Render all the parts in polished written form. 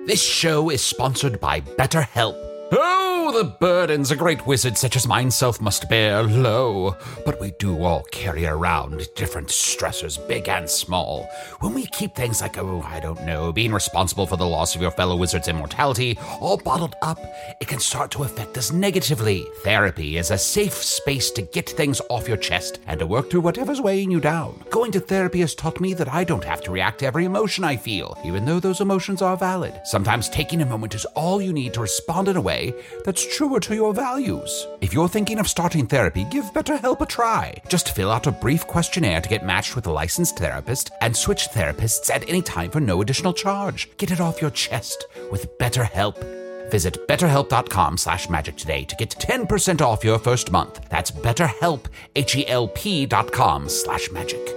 This show is sponsored by BetterHelp. Oh, the burdens a great wizard such as myself must bear, lo. But we do all carry around different stressors, big and small. When we keep things like, being responsible for the loss of your fellow wizard's immortality, all bottled up, it can start to affect us negatively. Therapy is a safe space to get things off your chest and to work through whatever's weighing you down. Going to therapy has taught me that I don't have to react to every emotion I feel, even though those emotions are valid. Sometimes taking a moment is all you need to respond in a way that's truer to your values. If you're thinking of starting therapy, give BetterHelp a try. Just fill out a brief questionnaire to get matched with a licensed therapist and switch therapists at any time for no additional charge. Get it off your chest with BetterHelp. Visit betterhelp.com/magic today to get 10% off your first month. That's BetterHelp, HELP.com/magic.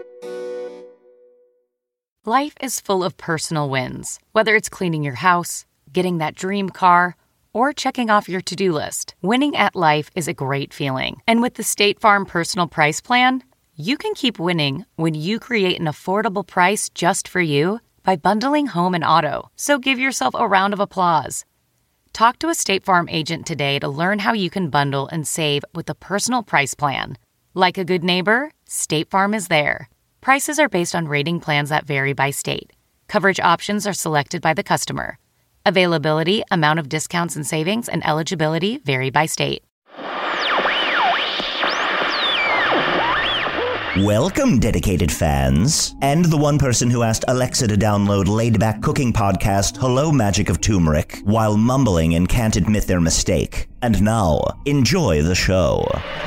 Life is full of personal wins. Whether it's cleaning your house, getting that dream car, or checking off your to-do list, winning at life is a great feeling. And with the State Farm Personal Price Plan, you can keep winning when you create an affordable price just for you by bundling home and auto. So give yourself a round of applause. Talk to a State Farm agent today to learn how you can bundle and save with the Personal Price Plan. Like a good neighbor, State Farm is there. Prices are based on rating plans that vary by state. Coverage options are selected by the customer. Availability, amount of discounts and savings, and eligibility vary by state. Welcome, dedicated fans, and the one person who asked Alexa to download laid-back cooking podcast Hello Magic of Turmeric while mumbling and can't admit their mistake. And now, enjoy the show.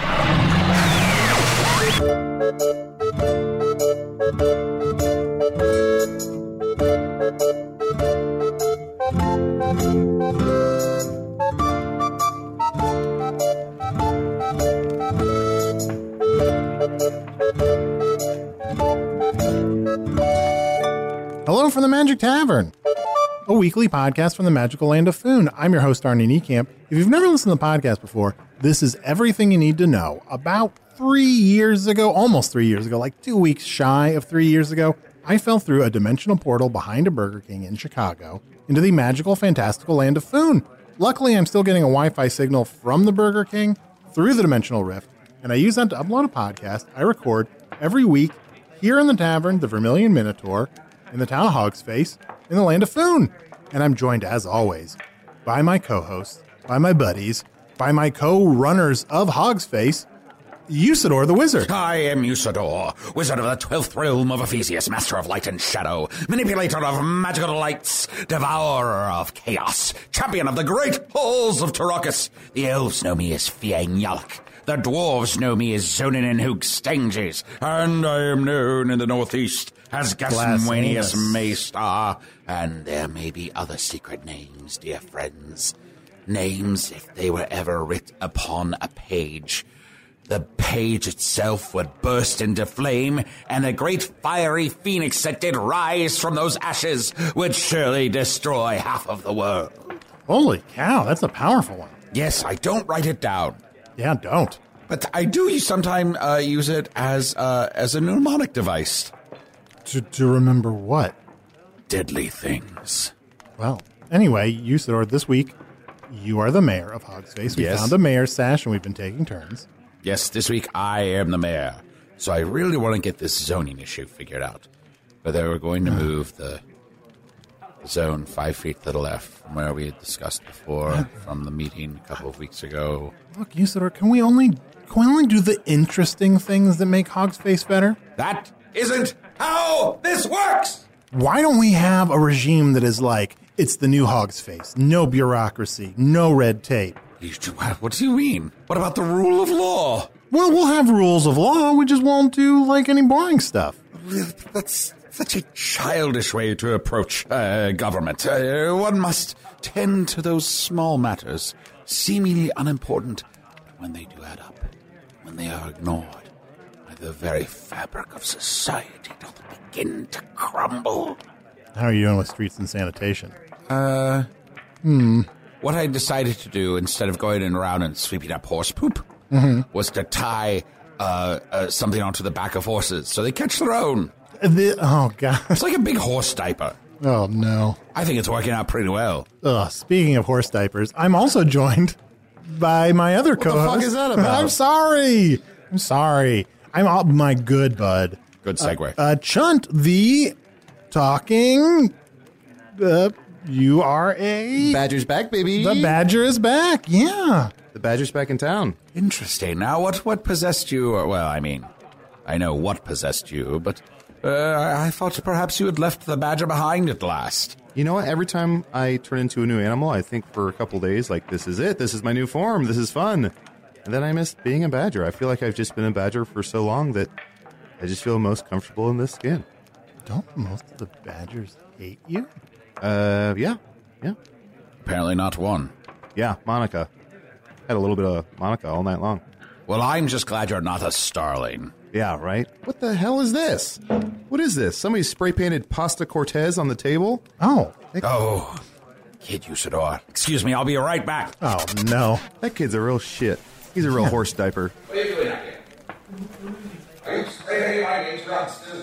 Hello from the Magic Tavern, a weekly podcast from the magical land of Foon. I'm your host, Arnie Niekamp. If you've never listened to the podcast before, this is everything you need to know. About 3 years ago, almost 3 years ago, like 2 weeks shy of 3 years ago, I fell through a dimensional portal behind a Burger King in Chicago into the magical, fantastical land of Foon. Luckily, I'm still getting a Wi-Fi signal from the Burger King through the dimensional rift, and I use that to upload a podcast I record every week here in the tavern, the Vermilion Minotaur, in the town of Hogsface, in the land of Foon. And I'm joined, as always, by my co-hosts, by my buddies, by my co-runners of Hogsface, Usidore the Wizard. I am Usidore, wizard of the 12th realm of Ephesius, master of light and shadow, manipulator of magical lights, devourer of chaos, champion of the great halls of Tarakas. The elves know me as Fiang Yalak. The dwarves know me as Zonin and Hoogstanges, and I am known in the northeast as Gasmanius Maystar, and there may be other secret names, dear friends. Names, if they were ever writ upon a page, the page itself would burst into flame, and a great fiery phoenix that did rise from those ashes would surely destroy half of the world. Holy cow, that's a powerful one. Yes, I don't write it down. Yeah, don't. But I do sometimes use it as a mnemonic device. To remember what? Deadly things. Well, anyway, Usidore, this week, you are the mayor of Hogsface. We found a mayor's sash, and we've been taking turns. Yes, this week I am the mayor. So I really want to get this zoning issue figured out. Whether we're going to move the zone 5 feet to the left from where we had discussed before from the meeting a couple of weeks ago. Look, Usidore, can we only do the interesting things that make Hogsface better? That isn't how this works! Why don't we have a regime that is like, it's the new Hogsface, no bureaucracy, no red tape? What do you mean? What about the rule of law? Well, we'll have rules of law, we just won't do, like, any boring stuff. That's such a childish way to approach government. One must tend to those small matters, seemingly unimportant, but when they do add up, when they are ignored, the very fabric of society doth begin to crumble. How are you doing with streets and sanitation? What I decided to do, instead of going around and sweeping up horse poop, was to tie something onto the back of horses so they catch their own. Oh, God. It's like a big horse diaper. Oh, no. I think it's working out pretty well. Ugh, speaking of horse diapers, I'm also joined by my other co-host. What the fuck is that about? I'm sorry. I'm all my good bud. Good segue. Chunt, the talking... you are a... Badger's back, baby. The Badger is back, yeah. The Badger's back in town. Interesting. Now, what possessed you? Well, I mean, I know what possessed you, but I thought perhaps you had left the badger behind at last. You know what? Every time I turn into a new animal, I think for a couple days, like, this is it. This is my new form. This is fun. And then I miss being a badger. I feel like I've just been a badger for so long that I just feel most comfortable in this skin. Don't most of the badgers hate you? Yeah. Apparently not one. Yeah, Monica. Had a little bit of Monica all night long. Well, I'm just glad you're not a starling. Yeah, right? What the hell is this? What is this? Somebody spray-painted Pasta Cortez on the table? Oh. Oh, Kid Usador. Excuse me, I'll be right back. Oh, no. That kid's a real shit. He's a real horse diaper. What are you doing out here? Are you spray-painting my name's monsters?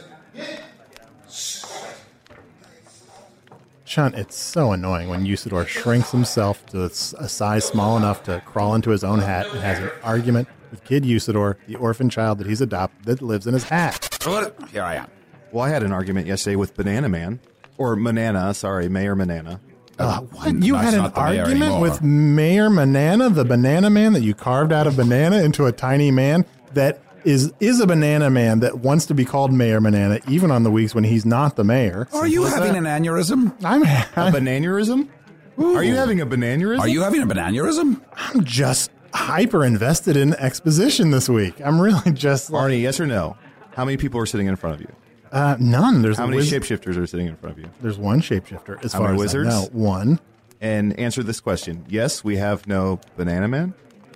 Chunt, it's so annoying when Usador shrinks himself to a size small enough to crawl into his own hat and has an argument with Kid Usador, the orphan child that he's adopted that lives in his hat. Here I am. Well, I had an argument yesterday with Banana Man. Or Manana, sorry, Mayor Manana. What? You That's had an not the mayor argument anymore. with Mayor Manana, the banana man that you carved out of banana into a tiny man that is a banana man that wants to be called Mayor Manana even on the weeks when he's not the mayor. Are you having an aneurysm? A bananurism? Are you having a bananurism? Are you having a bananurism? I'm just hyper invested in exposition this week. I'm really just like, Arnie, yes or no? How many people are sitting in front of you? none. There's How many shapeshifters are sitting in front of you? There's one shapeshifter. As How far many as wizards? I know, one. And answer this question. Yes, we have no Banana Man.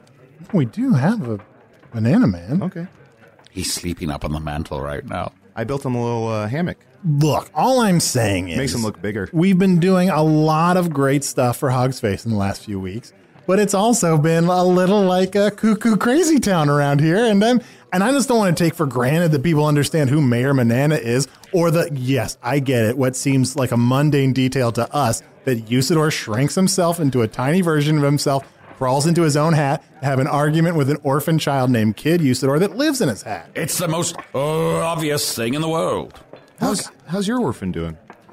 We do have a banana man. Okay. He's sleeping up on the mantle right now. I built him a little hammock. Look, all I'm saying is... Makes him look bigger. We've been doing a lot of great stuff for Hog's Face in the last few weeks, but it's also been a little like a cuckoo crazy town around here, and I just don't want to take for granted that people understand who Mayor Manana is, or that, yes, I get it, what seems like a mundane detail to us, that Usador shrinks himself into a tiny version of himself, crawls into his own hat, have an argument with an orphan child named Kid Usador that lives in his hat. It's the most obvious thing in the world. How's your orphan doing?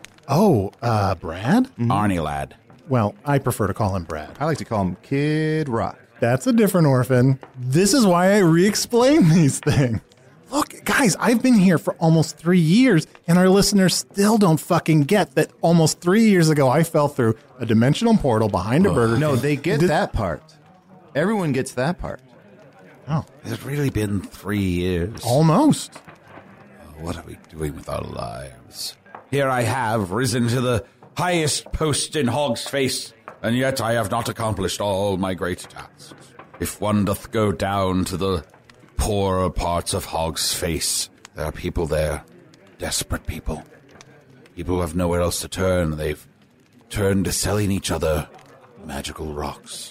Oh, Brad? Arnie lad. Well, I prefer to call him Brad. I like to call him Kid Rock. That's a different orphan. This is why I re-explain these things. Look, guys, I've been here for almost 3 years, and our listeners still don't fucking get that almost 3 years ago I fell through a dimensional portal behind a Burger No, King. they get that part. Everyone gets that part. Oh, Has it really been 3 years? almost. What are we doing with our lives? Here I have risen to the highest post in Hog's Face, and yet I have not accomplished all my great tasks. If one doth go down to the poorer parts of Hog's Face, there are people there, desperate people. People who have nowhere else to turn. They've turned to selling each other magical rocks,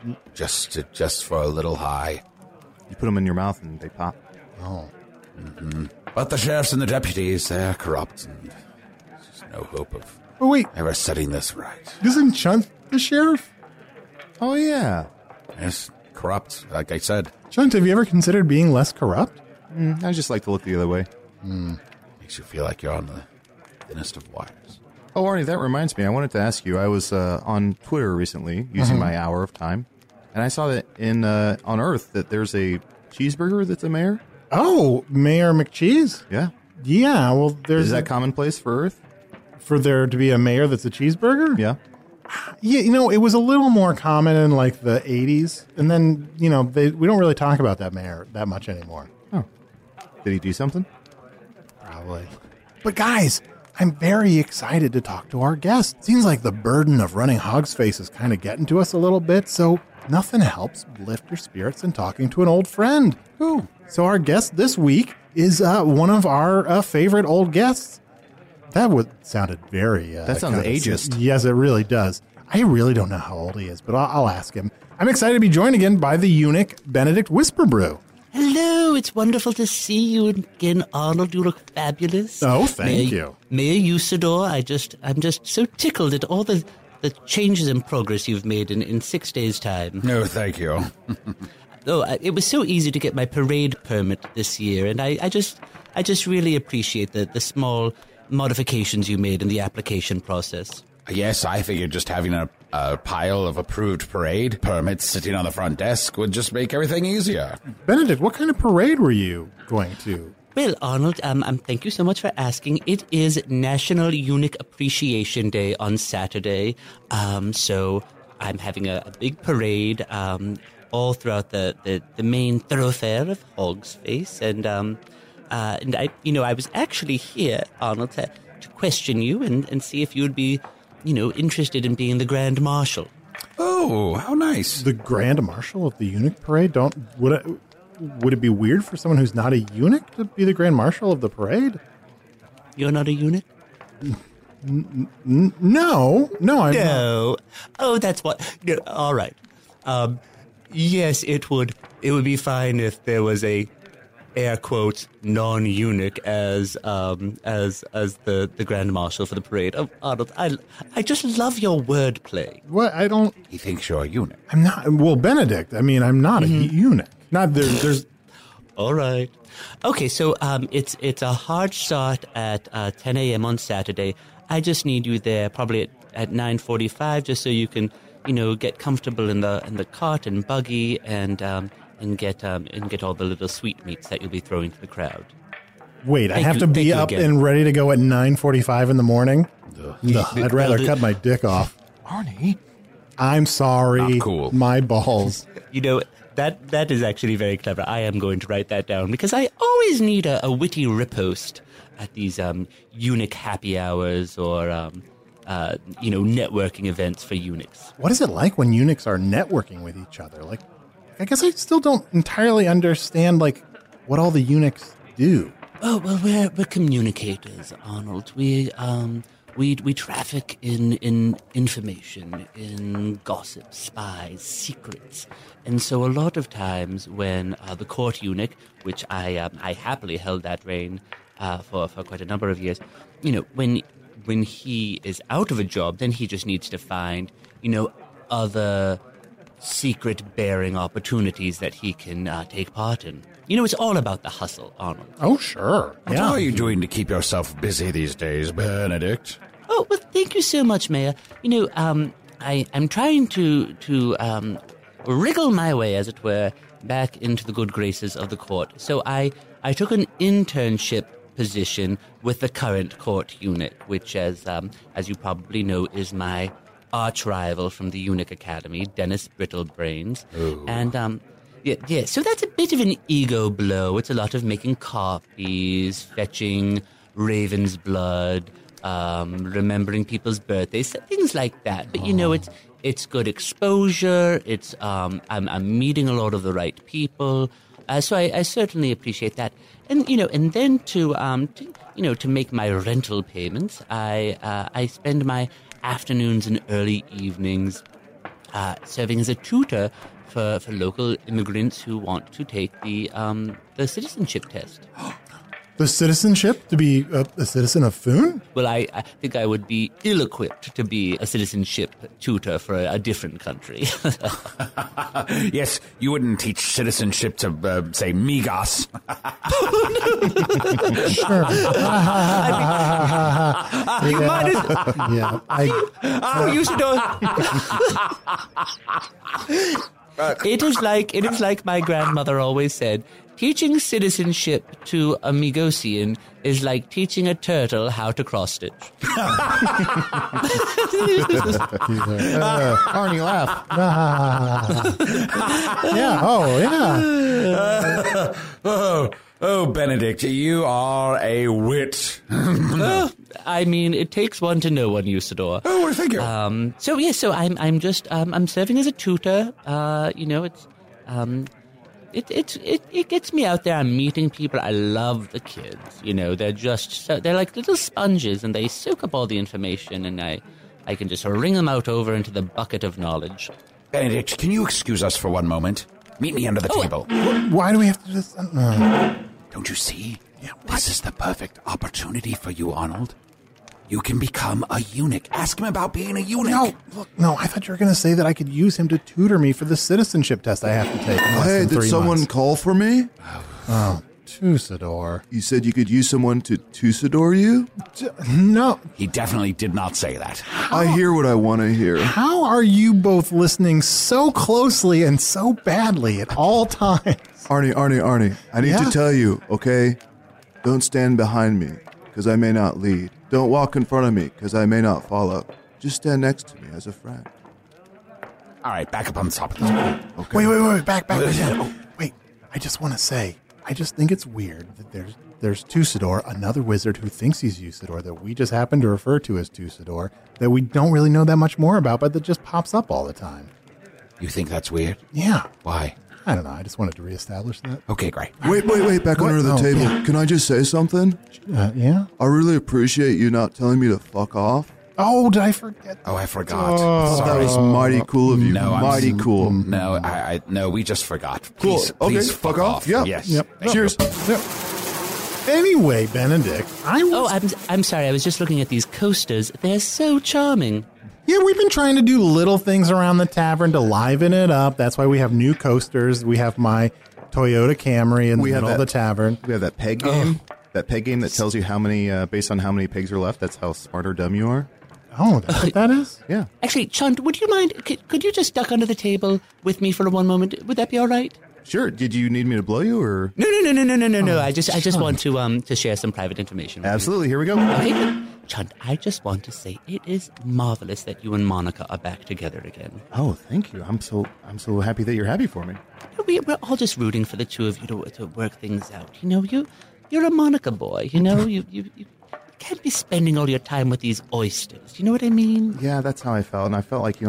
just for a little high. You put them in your mouth and they pop. Oh. But the sheriffs and the deputies, they're corrupt, and there's just no hope of Oh, wait, ever setting this right. isn't Chunt the sheriff? Oh, yeah. Yes, corrupt, like I said. Chunt, have you ever considered being less corrupt? I just like to look the other way. Makes you feel like you're on the thinnest of wires. Oh, Arnie, that reminds me. I wanted to ask you. I was on Twitter recently using my hour of time, and I saw that on Earth that there's a cheeseburger that's a mayor. Oh, Mayor McCheese? Yeah. Yeah, well, there's Is that commonplace for Earth? for there to be a mayor that's a cheeseburger? Yeah. Yeah, it was a little more common in like the 80s. And then, we don't really talk about that mayor that much anymore. Oh. Did he do something? Probably. But guys, I'm very excited to talk to our guest. Seems like the burden of running Hog's Face is kind of getting to us a little bit, so nothing helps lift your spirits than talking to an old friend. Ooh. So our guest this week is one of our favorite old guests. That sounded very... That sounds ageist. Yes, it really does. I really don't know how old he is, but I'll ask him. I'm excited to be joined again by the eunuch Benedict Whisperbrew. Hello, it's wonderful to see you again, Arnold. You look fabulous. Oh, thank you. Mayor Usador, I'm just so tickled at all the changes and progress you've made in 6 days' time. No, thank you. It was so easy to get my parade permit this year, and I just really appreciate the small modifications you made in the application process. Yes, I figured just having a pile of approved parade permits sitting on the front desk would just make everything easier. Benedict, what kind of parade were you going to? Well, Arnold, thank you so much for asking. It is National Eunuch Appreciation Day on Saturday, so I'm having a big parade all throughout the main thoroughfare of Hog's Face, and I was actually here, Arnold, to question you and see if you would be, interested in being the Grand Marshal. Oh, how nice. The Grand Marshal of the Eunuch Parade? Would it be weird for someone who's not a eunuch to be the Grand Marshal of the parade? You're not a eunuch? No, I'm not. No. Oh, that's what. No, all right. Yes, it would be fine if there was a air quotes non-eunuch as the Grand Marshal for the parade. Oh, Arnold, I just love your wordplay. What? I don't. He thinks you're a eunuch. I'm not. Well, Benedict. I mean, I'm not a eunuch. Not there's. All right. Okay, so it's a hard start at 10 a.m. on Saturday. I just need you there probably at 9:45, just so you can get comfortable in the cart and buggy and get all the little sweetmeats that you'll be throwing to the crowd. Wait, I have to be up and ready to go at 9:45 in the morning? I'd rather cut my dick off. Arnie? I'm sorry. Not cool. My balls. That is actually very clever. I am going to write that down because I always need a witty riposte at these eunuch happy hours or networking events for eunuchs. What is it like when eunuchs are networking with each other? Like, I guess I still don't entirely understand what all the eunuchs do. Oh well, we're communicators, Arnold. We traffic in information, in gossip, spies, secrets. And so a lot of times when the court eunuch, which I happily held that reign for quite a number of years, when he is out of a job, then he just needs to find, other secret-bearing opportunities that he can take part in. It's all about the hustle, Arnold. Oh, sure. What are you doing to keep yourself busy these days, Benedict? Oh, well, thank you so much, Mayor. I'm trying to wriggle my way, as it were, back into the good graces of the court. So I took an internship position with the current court eunuch, which, as you probably know, is my arch rival from the Eunuch Academy, Dennis Brittlebrains. Ooh. And yeah, so that's a bit of an ego blow. It's a lot of making copies, fetching raven's blood, remembering people's birthdays, things like that. But it's good exposure. It's I'm meeting a lot of the right people. So I certainly appreciate that. And and then to make my rental payments, I spend my afternoons and early evenings serving as a tutor for local immigrants who want to take the citizenship test. The citizenship? To be a citizen of Foon? Well, I think I would be ill-equipped to be a citizenship tutor for a different country. Yes, you wouldn't teach citizenship to, say, Migos. Sure. You might as... Yeah. It is like my grandmother always said, teaching citizenship to a Migosian is like teaching a turtle how to cross-stitch. Arnie, laugh. Yeah. Oh, yeah. Oh, Benedict, you are a wit. I mean, it takes one to know one, Usador. Oh, thank you. So I'm just I'm serving as a tutor. It gets me out there. I'm meeting people. I love the kids. They're like little sponges, and they soak up all the information, and I can just wring them out over into the bucket of knowledge. Benedict, can you excuse us for one moment? Meet me under the table. Why do we have to just... Don't you see? This is the perfect opportunity for you, Arnold. You can become a eunuch. Ask him about being a eunuch. No, I thought you were going to say that I could use him to tutor me for the citizenship test I have to take in less Hey, than did 3 someone months. call for me? Oh, Tusador. You said you could use someone to Tusador you? No. He definitely did not say that. I hear what I want to hear. How are you both listening so closely and so badly at all times? Arnie, I need Yeah? to tell you, okay? Don't stand behind me, because I may not lead. Don't walk in front of me, because I may not follow. Just stand next to me as a friend. All right, back up on the top of the table. Okay. Wait, back. Wait, I just want to say, I just think it's weird that there's Tusador, another wizard who thinks he's Usador, that we just happen to refer to as Tusador, that we don't really know that much more about, but that just pops up all the time. You think that's weird? Yeah. Why? I don't know. I just wanted to reestablish that. Okay, great. Wait, back What? under the Oh, table. yeah. Can I just say something? Yeah? I really appreciate you not telling me to fuck off. Oh, did I forget? Oh, I forgot. That Sorry. was mighty cool of you. No, I'm mighty s- cool. No, no, we just forgot. Cool. Please, Okay, please fuck off. Yeah. Yes. Yep. Thank Cheers. you. Anyway, Benedict, I'm sorry. I was just looking at these coasters. They're so charming. Yeah, we've been trying to do little things around the tavern to liven it up. That's why we have new coasters. We have my Toyota Camry in the middle of the tavern. We have that peg game. That peg game that tells you how many, based on how many pigs are left. That's how smart or dumb you are. Oh, that's what that is? Yeah. Actually, Chunt, would you mind? Could you just duck under the table with me for one moment? Would that be all right? Sure. Did you need me to blow you or? No. I just want to share some private information with Absolutely. Here we go. you. Okay, Chunt, I just want to say it is marvelous that you and Monica are back together again. Oh, thank you. I'm so happy that you're happy for me. We're all just rooting for the two of you to work things out. You know, you're a Monica boy. You know, you can't be spending all your time with these oysters. You know what I mean? Yeah, that's how I felt, and I felt like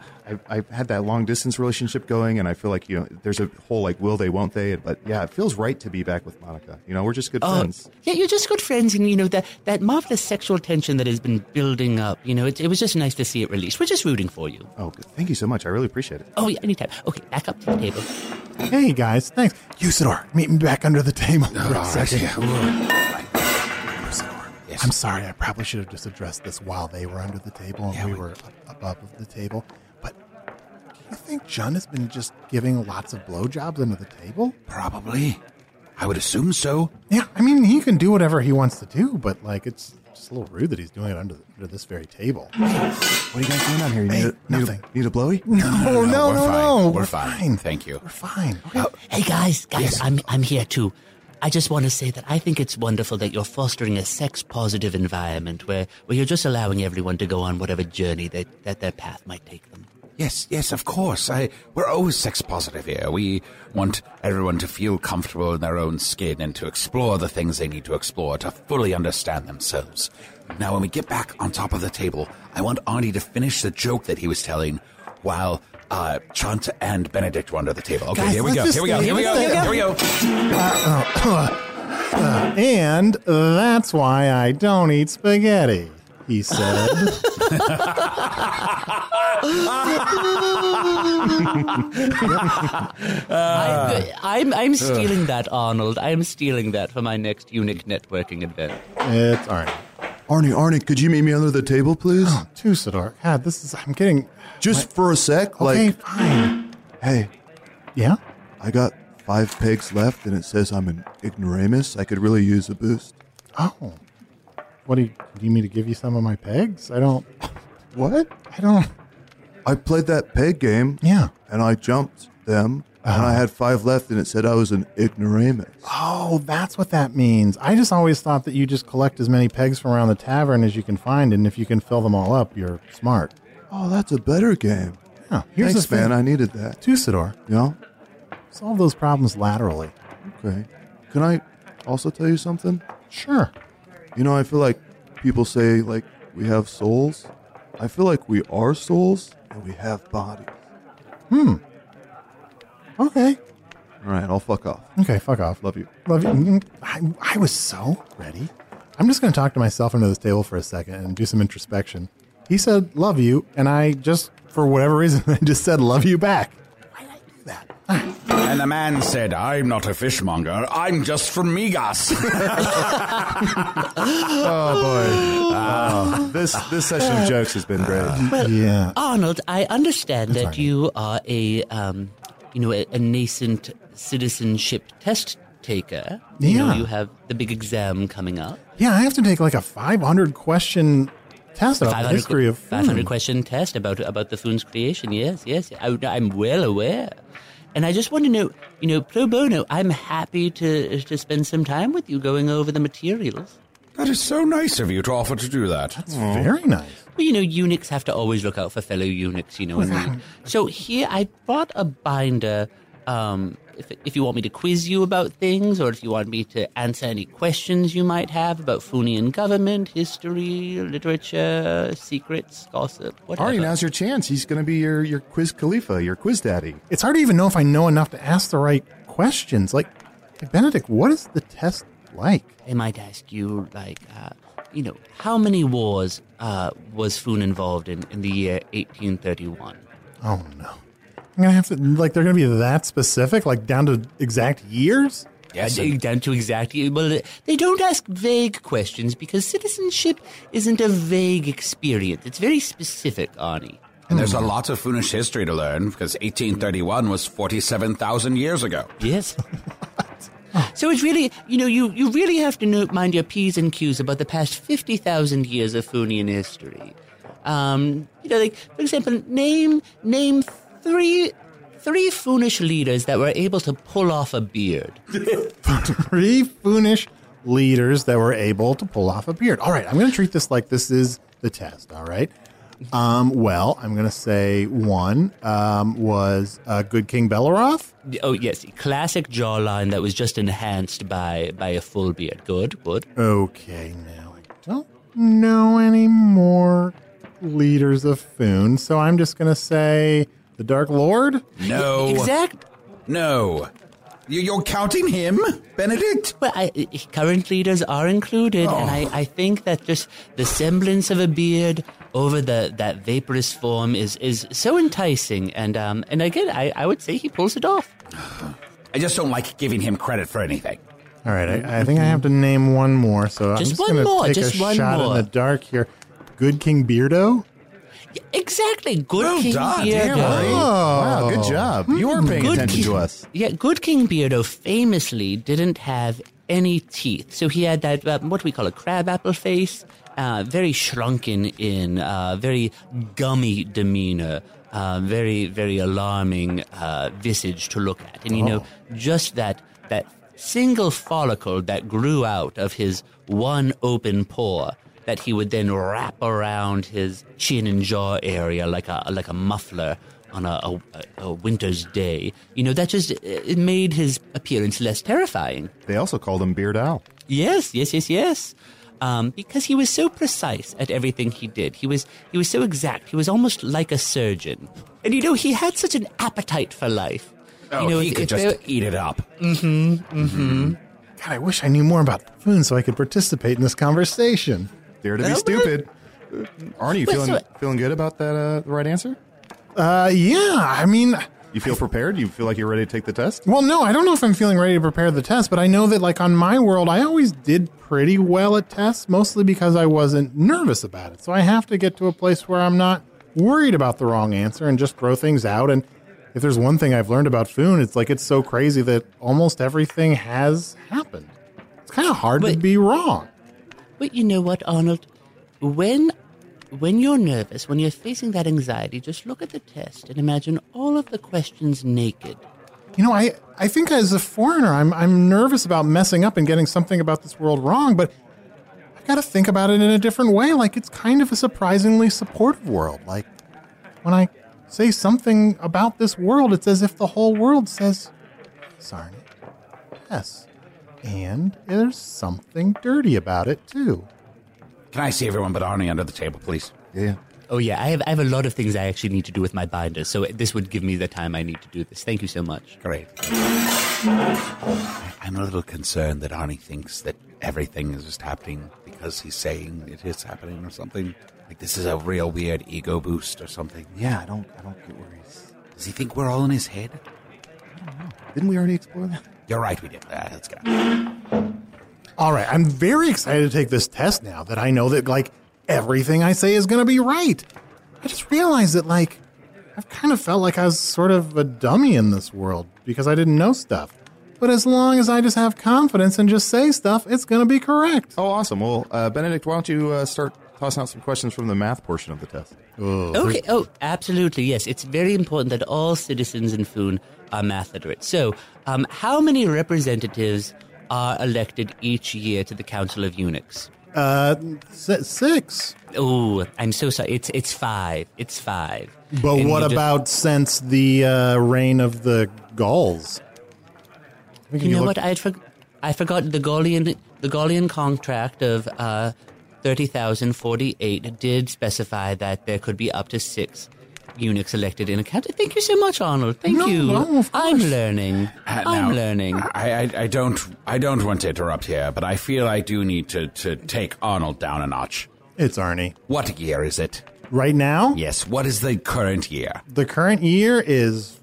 I had that long distance relationship going, and I feel like there's a whole like will they, won't they, but yeah, it feels right to be back with Monica. We're just good friends. Yeah, you're just good friends, and that marvelous sexual tension that has been building up. It was just nice to see it released. We're just rooting for you. Oh, good. Thank you so much. I really appreciate it. Oh, yeah, anytime. Okay, back up to the table. Hey, guys, thanks. Usador, meet me back under the table for a All second. right. Usador, Yes. I'm sorry. I probably should have just addressed this while they were under the table and we were up above the table. But do you think Jun has been just giving lots of blowjobs under the table? Probably. I would assume so. Yeah, I mean, he can do whatever he wants to do, but, it's just a little rude that he's doing it under this very table. What are you guys doing down here? You Hey, nothing. Need a blowy? No, no. We're fine. Thank you. We're fine. Okay. Hey, guys, Yes. I'm here too. I just want to say that I think it's wonderful that you're fostering a sex-positive environment where you're just allowing everyone to go on whatever journey that their path might take them. Yes, of course. We're always sex positive here. We want everyone to feel comfortable in their own skin and to explore the things they need to explore to fully understand themselves. Now, when we get back on top of the table, I want Arnie to finish the joke that he was telling while Chunt and Benedict were under the table. Okay, Guys, here we go. let's Here we go. just Here we go. stay- Here we go. And that's why I don't eat spaghetti, he said. I'm stealing that, Arnold. I'm stealing that for my next eunuch networking event. It's Arnie. Arnie, could you meet me under the table, please? Oh, Tusador. God, I'm getting... Just for a sec. Okay, fine. Hey, Yeah? I got 5 pigs left, and it says I'm an ignoramus. I could really use a boost. Oh. What do you need me to give you some of my pegs? I don't... What? I don't... I played that peg game, Yeah. and I jumped them, and I had 5 left, and it said I was an ignoramus. Oh, that's what that means. I just always thought that you just collect as many pegs from around the tavern as you can find, and if you can fill them all up, you're smart. Oh, that's a better game. Yeah, here's Thanks, the thing. man. I needed that. Tusador, You know? solve those problems laterally. Okay. Can I also tell you something? Sure. I feel like people say, we have souls. I feel like we are souls, and we have bodies. Okay. All right, I'll fuck off. Okay, fuck off. Love you. Love you. I was so ready. I'm just going to talk to myself under this table for a second and do some introspection. He said, love you, and I just, for whatever reason, I just said, love you back. Why did I do that? And the man said, I'm not a fishmonger, I'm just from Migas. Oh, boy. This session of jokes has been great. Well, Yeah. Arnold, I understand that you are a nascent citizenship test taker. You know, Yeah. you have the big exam coming up. Yeah, I have to take like a 500 question test about the history of food. 500 question test about the Foon's creation. Yes. I'm well aware. And I just want to know, pro bono, I'm happy to spend some time with you going over the materials. That is so nice of you to offer to do that. It's very nice. Well, eunuchs have to always look out for fellow eunuchs, in need. So here, I brought a binder, if you want me to quiz you about things, or if you want me to answer any questions you might have about Foonian government, history, literature, secrets, gossip, whatever. Arnie, now's your chance. He's going to be your quiz Khalifa, your quiz daddy. It's hard to even know if I know enough to ask the right questions. Like, Benedict, what is the test like? They might ask you, how many wars was Foon involved in the year 1831? Oh, no. I'm going to have to, they're going to be that specific, down to exact years? Yes, down to exactly. Well, they don't ask vague questions because citizenship isn't a vague experience. It's very specific, Arnie. And there's a lot of Foonish history to learn, because 1831 was 47,000 years ago. Yes. So it's really, you really have to mind your P's and Q's about the past 50,000 years of Foonian history. For example, name three Foonish leaders that were able to pull off a beard. 3 Foonish leaders that were able to pull off a beard. All right, I'm going to treat this like this is the test, all right? Well, I'm going to say one was Good King Belleroth. Oh, yes, classic jawline that was just enhanced by a full beard. Good. Okay, now I don't know any more leaders of Foon, so I'm just going to say the Dark Lord? No. Exact. No. You're counting him, Benedict? Well, current leaders are included, and I think that just the semblance of a beard over that vaporous form is so enticing, and again, I would say he pulls it off. I just don't like giving him credit for anything. All right, I think I have to name one more, so I'm just going to take a shot in the dark here. Good King Beardo? Exactly, Good King done. Beardo. Damn, Arnie. Wow, good job. You are paying Good attention King- to us. Yeah, Good King Beardo famously didn't have any teeth, so he had that what we call a crabapple face, very shrunken in, very gummy demeanor, very very alarming visage to look at, and just that single follicle that grew out of his one open pore that he would then wrap around his chin and jaw area like a muffler on a winter's day. That just it made his appearance less terrifying. They also called him Beard Owl. Yes. Because he was so precise at everything he did. He was so exact. He was almost like a surgeon. And he had such an appetite for life. Oh, he could just eat it up. God, I wish I knew more about Foon so I could participate in this conversation. Dare to be stupid. Arnie, you feeling good about that the right answer? Yeah, I mean... You feel prepared? You feel like you're ready to take the test? Well, no, I don't know if I'm feeling ready to prepare the test, but I know that, on my world, I always did pretty well at tests, mostly because I wasn't nervous about it. So I have to get to a place where I'm not worried about the wrong answer and just throw things out. And if there's one thing I've learned about Foon, it's it's so crazy that almost everything has happened. It's kind of hard to be wrong. But you know what, Arnold? When you're nervous, when you're facing that anxiety, just look at the test and imagine all of the questions naked. I think as a foreigner, I'm nervous about messing up and getting something about this world wrong, but I've got to think about it in a different way. It's kind of a surprisingly supportive world. When I say something about this world, it's as if the whole world says, "Sorry, yes." And there's something dirty about it, too. Can I see everyone but Arnie under the table, please? Yeah. Oh, yeah, I have a lot of things I actually need to do with my binder, so this would give me the time I need to do this. Thank you so much. Great. I'm a little concerned that Arnie thinks that everything is just happening because he's saying it is happening or something. This is a real weird ego boost or something. Yeah, I don't get worries. Does he think we're all in his head? Didn't we already explore that? You're right, we did. Let's go. All right, I'm very excited to take this test now that I know that, like, everything I say is going to be right. I just realized that, like, I've kind of felt like I was sort of a dummy in this world because I didn't know stuff. But as long as I just have confidence and just say stuff, it's going to be correct. Oh, awesome. Well, Benedict, why don't you start tossing out some questions from the math portion of the test? Okay. Oh, absolutely. Yes. It's very important that all citizens in Foon are math literate. So, how many representatives are elected each year to the Council of Eunuchs? 6. Oh, I'm so sorry. It's 5. It's 5. But And what you just- about since the reign of the Gauls? You know what? I forgot the Gaulian contract of 30,048 did specify that there could be up to 6 eunuchs elected in a county. Thank you so much, Arnold. Thank you. No, of course. I'm learning. I'm learning. I don't want to interrupt here, but I feel I do need to take Arnold down a notch. It's Arnie. What year is it? Right now, Yes, what is the current year? the current year is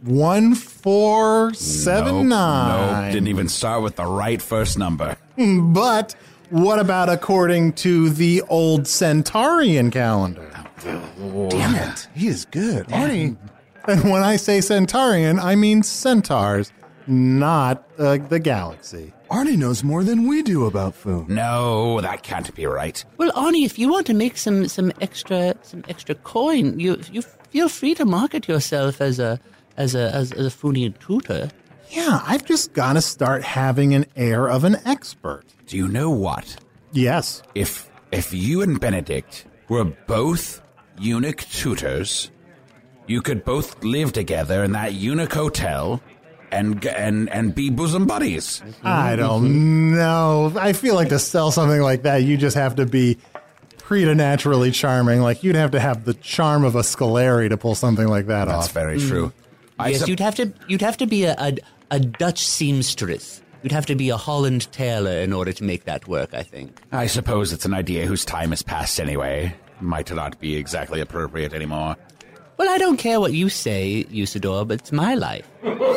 1479. Nope, didn't even start with the right first number. But what about according to the old Centaurian calendar? Damn it. He is good. Arnie. And when I say Centaurian, I mean centaurs, not the galaxy. Arnie knows more than we do about Foon. No, that can't be right. Well, Arnie, if you want to make some extra coin, you feel free to market yourself as a Foonian tutor. Yeah, I've just got to start having an air of an expert. Do you know what? Yes. If you and Benedict were both eunuch tutors, you could both live together in that eunuch hotel and be bosom buddies. I don't know. I feel like to sell something like that, you just have to be preternaturally charming. Like, you'd have to have the charm of a Scolari to pull something like that That's off. very true. Yes, you'd have to be a Dutch seamstress. You'd have to be a Holland tailor in order to make that work, I think. I suppose it's an idea whose time has passed anyway. Might not be exactly appropriate anymore. Well, I don't care what you say, Usador, but it's my life.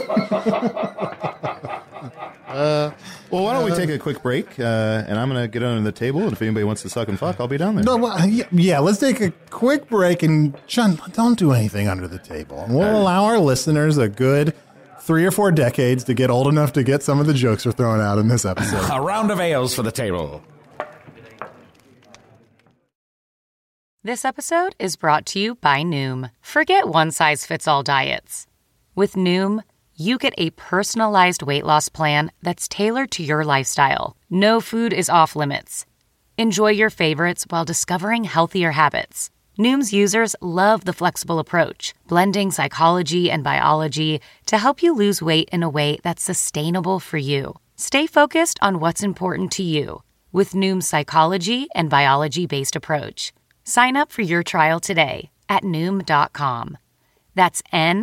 Well, why don't we take a quick break, and I'm going to get under the table, and if anybody wants to suck and fuck, I'll be down there. No, well, yeah, let's take a quick break, and John, don't do anything under the table. And we'll allow our listeners a good 3 or 4 decades to get old enough to get some of the jokes we're throwing out in this episode. A round of ales for the table. This episode is brought to you by Noom. Forget one-size-fits-all diets. With Noom, you get a personalized weight loss plan that's tailored to your lifestyle. No food is off limits. Enjoy your favorites while discovering healthier habits. Noom's users love the flexible approach, blending psychology and biology to help you lose weight in a way that's sustainable for you. Stay focused on what's important to you with Noom's psychology and biology-based approach. Sign up for your trial today at Noom.com. That's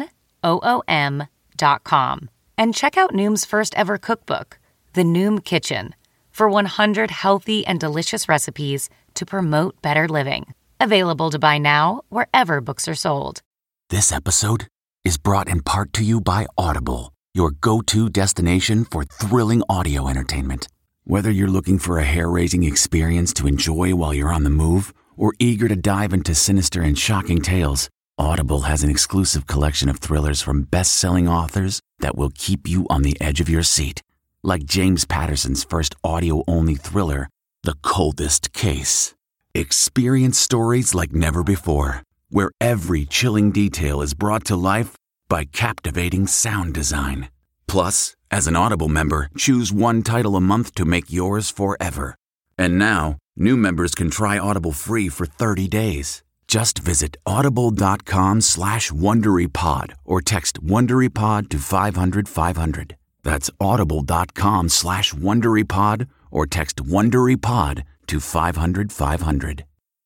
NOOM.com. And check out Noom's first ever cookbook, The Noom Kitchen, for 100 healthy and delicious recipes to promote better living. Available to buy now wherever books are sold. This episode is brought in part to you by Audible, your go-to destination for thrilling audio entertainment. Whether you're looking for a hair-raising experience to enjoy while you're on the move, or eager to dive into sinister and shocking tales, Audible has an exclusive collection of thrillers from best-selling authors that will keep you on the edge of your seat. Like James Patterson's first audio-only thriller, The Coldest Case. Experience stories like never before, where every chilling detail is brought to life by captivating sound design. Plus, as an Audible member, choose one title a month to make yours forever. And now, new members can try Audible free for 30 days. Just visit audible.com/WonderyPod or text WonderyPod to 500-500. That's audible.com/WonderyPod or text WonderyPod to 500-500.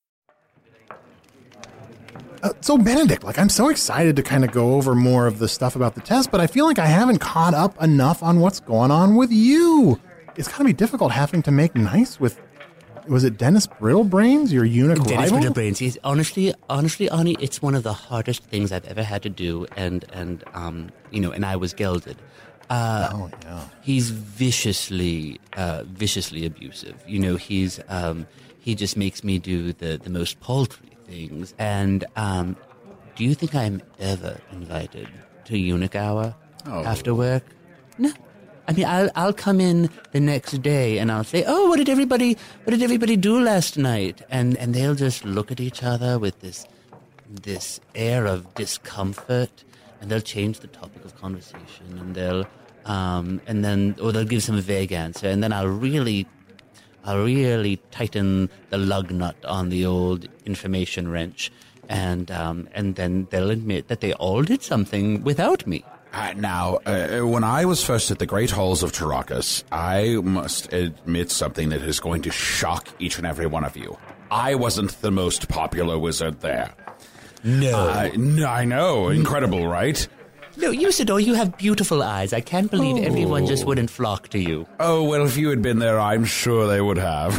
So, Benedict, like, I'm so excited to kind of go over more of the stuff about the test, but I feel like I haven't caught up enough on what's going on with you. It's going to be difficult having to make nice with was it Dennis Brittlebrains, your eunuch Dennis rival? Brittlebrains. He's honestly, Arnie, it's one of the hardest things I've ever had to do, and I was gelded. He's viciously abusive. He just makes me do the most paltry things. And do you think I'm ever invited to eunuch hour after work? No. I mean, I'll come in the next day and I'll say, "Oh, what did everybody do last night?" And they'll just look at each other with this air of discomfort, and they'll change the topic of conversation, and they'll give some vague answer, and then I'll really tighten the lug nut on the old information wrench, and then they'll admit that they all did something without me. Now, when I was first at the Great Halls of Tarakas, I must admit something that is going to shock each and every one of you. I wasn't the most popular wizard there. No. I know. Incredible, right? No, Usador, you have beautiful eyes. I can't believe everyone just wouldn't flock to you. Oh, well, if you had been there, I'm sure they would have.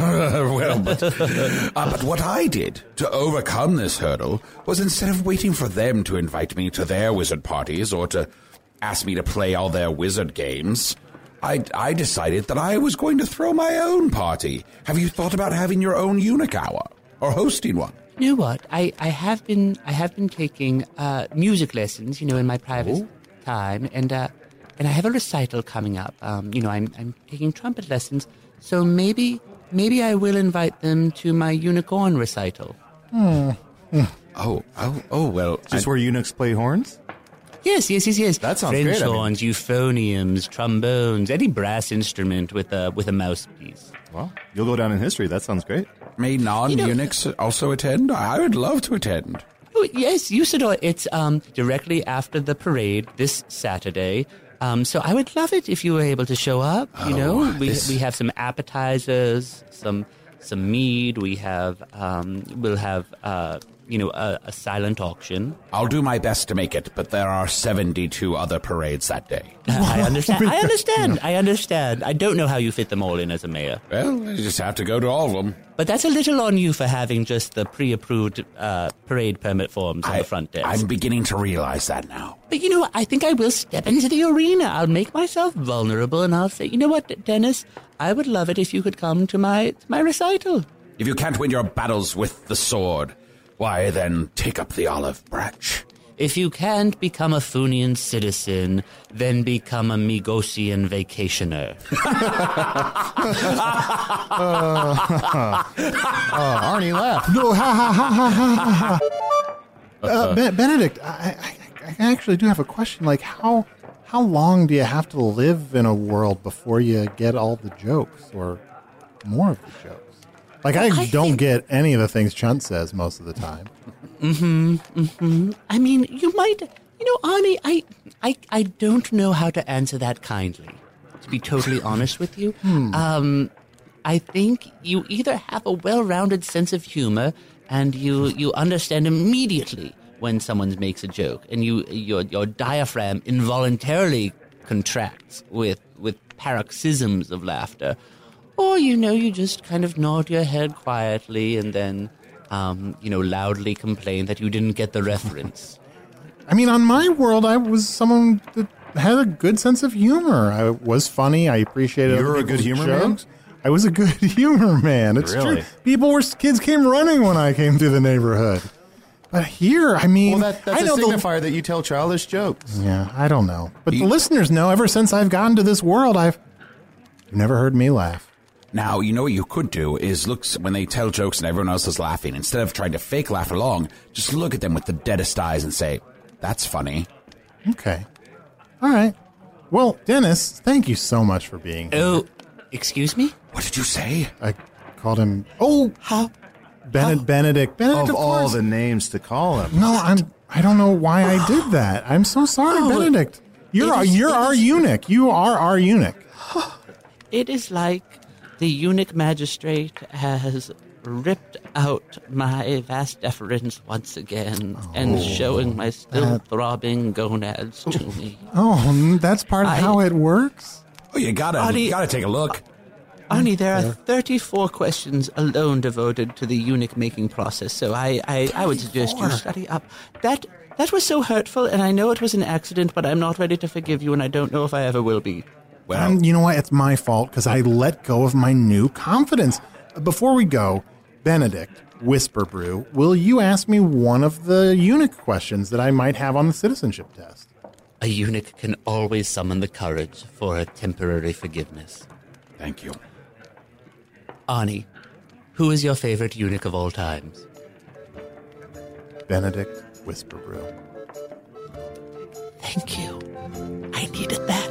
But what I did to overcome this hurdle was, instead of waiting for them to invite me to their wizard parties or to ask me to play all their wizard games, I decided that I was going to throw my own party. Have you thought about having your own eunuch hour or hosting one? You know what? I have been taking music lessons, in my private time, and I have a recital coming up. I'm taking trumpet lessons, so maybe I will invite them to my unicorn recital. Oh, well. Just where eunuchs play horns? Yes. That sounds French great. horns, euphoniums, trombones, any brass instrument with a mouthpiece. Well, you'll go down in history. That sounds great. May non-eunuchs also attend? I would love to attend. Oh, yes, Usador. It's directly after the parade this Saturday. So I would love it if you were able to show up. We have some appetizers, some mead. We'll have a silent auction. I'll do my best to make it, but there are 72 other parades that day. I understand. I don't know how you fit them all in as a mayor. Well, I just have to go to all of them. But that's a little on you for having just the pre-approved parade permit forms on the front desk. I'm beginning to realize that now. But you know what? I think I will step into the arena. I'll make myself vulnerable, and I'll say, you know what, Dennis? I would love it if you could come to my recital. If you can't win your battles with the sword, why then take up the olive branch? If you can't become a Funian citizen, then become a Migosian vacationer. Arnie laughed. No, Benedict, I actually do have a question. Like, how long do you have to live in a world before you get all the jokes or more of the jokes? Like, I don't get any of the things Chunt says most of the time. I mean, you might, Arnie, I don't know how to answer that kindly, to be totally honest with you. I think you either have a well-rounded sense of humor and you understand immediately when someone makes a joke, and your diaphragm involuntarily contracts with paroxysms of laughter. Or, you just kind of nod your head quietly and then, loudly complain that you didn't get the reference. I mean, on my world, I was someone that had a good sense of humor. I was funny. I appreciated You were a good humor man? I was a good humor man. It's Really? true. Kids came running when I came through the neighborhood. But here, I mean... Well, that's a signifier that you tell childish jokes. Yeah, I don't know. But the listeners know, ever since I've gotten to this world, you've never heard me laugh. Now, you know what you could do is look when they tell jokes and everyone else is laughing. Instead of trying to fake laugh along, just look at them with the deadest eyes and say, "That's funny." Okay. All right. Well, Dennis, thank you so much for being here. Oh, excuse me? What did you say? I called him... Oh! How? Benedict. Benedict, Of all course. the names to call him. No, I don't know why I did that. I'm so sorry, Benedict. You're our eunuch. You are our eunuch. It is like the eunuch magistrate has ripped out my vas deferens once again and showing my still throbbing gonads to me. Oh, that's part of how it works? Oh, you gotta take a look. Arnie, there are 34 questions alone devoted to the eunuch making process, so I would suggest you study up. That was so hurtful, and I know it was an accident, but I'm not ready to forgive you, and I don't know if I ever will be. Well, you know what? It's my fault because I let go of my new confidence. Before we go, Benedict, Whisper Brew, will you ask me one of the eunuch questions that I might have on the citizenship test? A eunuch can always summon the courage for a temporary forgiveness. Thank you. Arnie, who is your favorite eunuch of all times? Benedict Whisper Brew. Thank you. I needed that.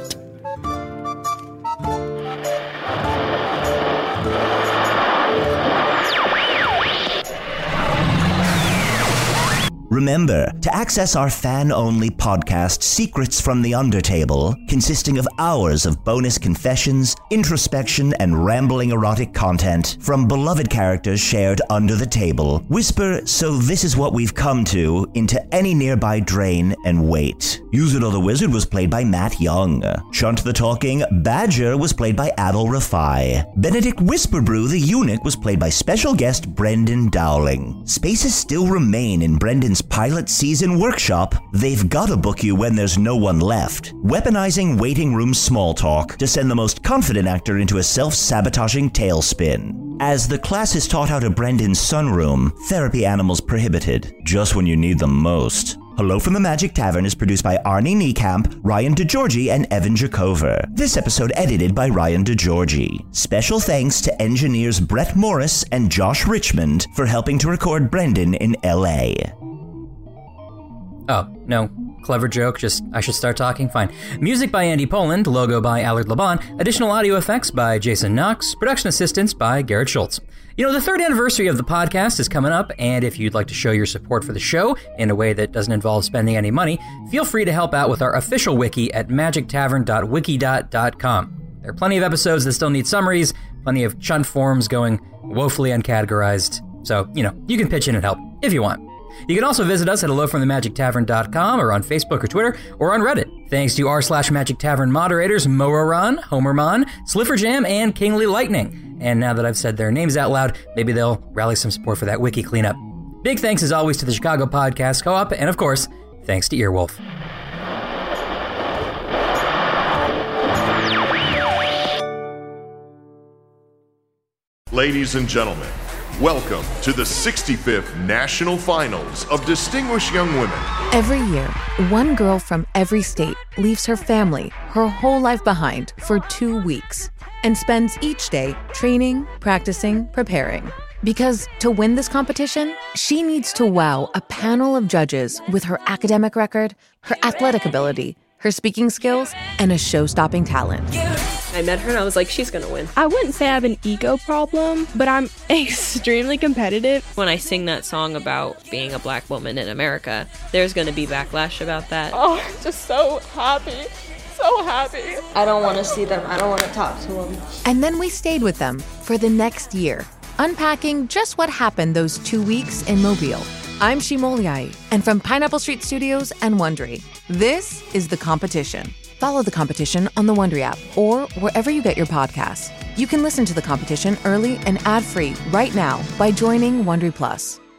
Remember, to access our fan-only podcast, Secrets from the Undertable, consisting of hours of bonus confessions, introspection, and rambling erotic content from beloved characters shared under the table, whisper, "So this is what we've come to," into any nearby drain and wait. Usador the Wizard was played by Matt Young. Chunt the Talking Badger was played by Adol Rafai. Benedict Whisperbrew the Eunuch was played by special guest Brendan Dowling. Spaces still remain in Brendan's pilot season workshop, They've Gotta Book You When There's No One Left, weaponizing waiting room small talk to send the most confident actor into a self-sabotaging tailspin. As the class is taught out of Brendan's sunroom, therapy animals prohibited, just when you need them most. Hello from the Magic Tavern is produced by Arnie Niekamp, Ryan DeGiorgi, and Evan Jacover. This episode edited by Ryan DeGiorgi. Special thanks to engineers Brett Morris and Josh Richmond for helping to record Brendan in LA. Oh, no. Clever joke, I should start talking? Fine. Music by Andy Poland, logo by Allard Laban, additional audio effects by Jason Knox, production assistance by Garrett Schultz. You know, the 3rd anniversary of the podcast is coming up, and if you'd like to show your support for the show in a way that doesn't involve spending any money, feel free to help out with our official wiki at magictavern.wikidot.com. There are plenty of episodes that still need summaries, plenty of chunt forms going woefully uncategorized, so, you know, you can pitch in and help if you want. You can also visit us at hellofromthemagictavern.com or on Facebook or Twitter or on Reddit. Thanks to r/Magic Tavern moderators Moraran, Homermon, Slifferjam, and Kingly Lightning. And now that I've said their names out loud, maybe they'll rally some support for that wiki cleanup. Big thanks as always to the Chicago Podcast Co-op, and of course, thanks to Earwolf. Ladies and gentlemen, welcome to the 65th National Finals of Distinguished Young Women. Every year, one girl from every state leaves her family, her whole life behind for 2 weeks and spends each day training, practicing, preparing. Because to win this competition, she needs to wow a panel of judges with her academic record, her athletic ability, her speaking skills, and a show-stopping talent. I met her and I was like, she's gonna win. I wouldn't say I have an ego problem, but I'm extremely competitive. When I sing that song about being a black woman in America, there's gonna be backlash about that. Oh, I'm just so happy. So happy. I don't want to see them. I don't want to talk to them. And then we stayed with them for the next year, unpacking just what happened those 2 weeks in Mobile. I'm Shimoliai, and from Pineapple Street Studios and Wondery, this is The Competition. Follow The Competition on the Wondery app or wherever you get your podcasts. You can listen to The Competition early and ad-free right now by joining Wondery Plus.